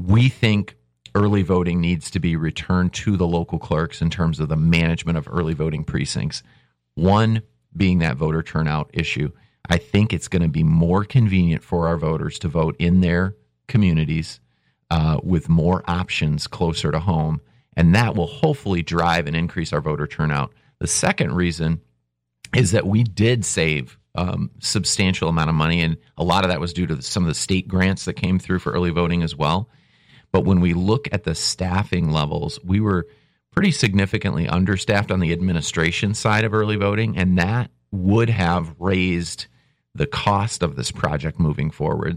We think early voting needs to be returned to the local clerks in terms of the management of early voting precincts. One being that voter turnout issue. I think it's going to be more convenient for our voters to vote in their communities with more options closer to home, and that will hopefully drive and increase our voter turnout. The second reason is that we did save substantial amount of money, and a lot of that was due to some of the state grants that came through for early voting as well. But when we look at the staffing levels, we were pretty significantly understaffed on the administration side of early voting, and that would have raised the cost of this project moving forward.